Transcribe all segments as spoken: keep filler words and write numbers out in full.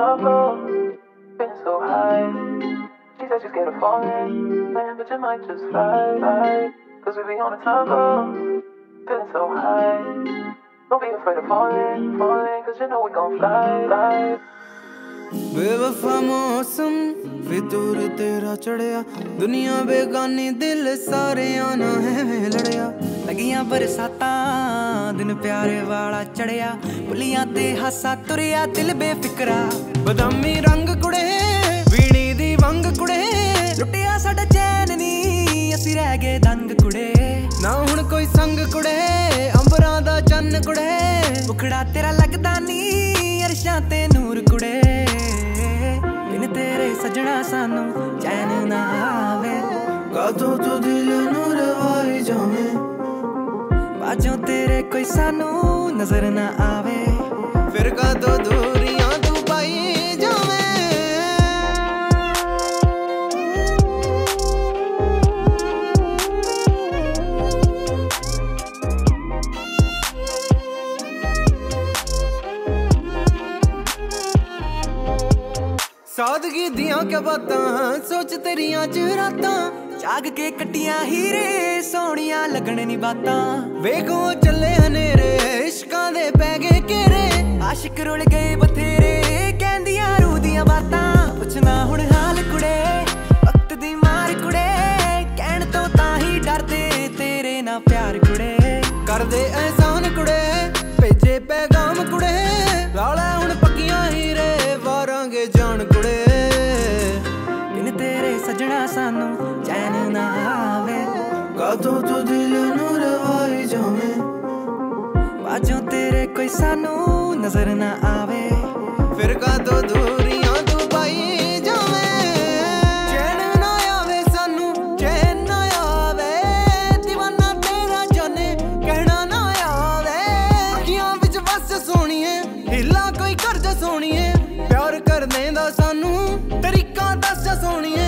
top floor, feeling so high. She said she's scared of falling, man, but you might just fly, fly. Cause we be on the top floor, feeling so high. Don't be afraid of falling, falling, cause you know we gon' fly, fly. बेवफा मौसम फितूर तेरा चढ़िया दुनिया बेगानी दिल सारे आना है लड़िया लगियां बरसातां दिन प्यारे वाला चढ़िया पुलियां ते हासा तुरिया दिल बेफिकरा बदामी रंग कुड़े वीणी दी वंग कुड़े लुटिया साडा चैन नी असी रह गए दंग कुड़े ना हुण कोई संग कुड़े अंबरां दा चन्न कुड़े उखड़ा तेरा लगदा नी अरशां ते नूर कुड़े तेरे सजना सानू चैन ना आवे कातों तो दिल नूर वाई जावे बाजों तेरे कोई सानू नजर ना आवे फिर कातों दूरियां तू पाई जावे सादगी दियां क्या बातां सोच तेरियां च रातां जाग के कट्टियां हीरे सोहणियां लगण नी बातां वेखो चले हनेरे इश्कां दे पै गए घेरे आशिक रुल गए बथेरे कहंदियां रूह दियां बातां पुछना हुण हाल कुड़े वक्त दी मार कुड़े कहण तो तां ही डरदे तेरे ना प्यार कुड़े करदे एहसान कुड़े भेजे पैगाम कुड़े लाला हुण पक्कियां हीरे वारांगे जान कुड़े बिन तेरे सजना सानू चैन ना आवे कातों तो दिल नूर वाई जावे बाजों तेरे कोई सानू नजर ना आवे फिर कातों दूरियां तू पाई जावे चैन ना आवे सानू चैन ना आवे दीवाना तेरा जाने कहना ना आवे अखियां विच बस सोहणीए हिला कोई कर जा सोहणीए प्यार करने दा सानू तरीका दस जा सोहणीए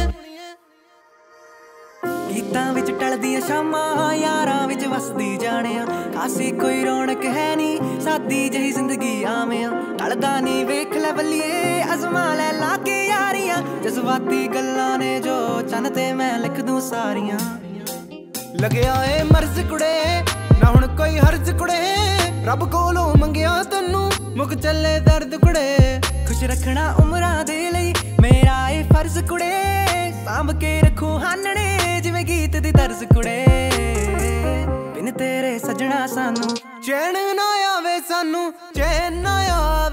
गीतां विच टलदियां शामां यारां विच वसदी जाणिया खासी कोई रौनक है नी सादी जही जिंदगी आवियां टलदा नी वेख लै बल्लिए अजमा लै लाके यारियां जज्बाती गल्लां ने जो चन्न ते मैं लिख दूं सारियां लगया ए मर्ज कुड़े ना हुण कोई हर्ज कुड़े रब कोलों मंगिया तैनू मुक चले दर्द कुड़े खुश रखना उमरां दे लई मेरा ए फर्ज कुड़े सांभ के रखूं हानने जिवें गीत दी तर्ज कुड़े बिन तेरे सजना सानू चैन ना आवे सानू चैन ना आवे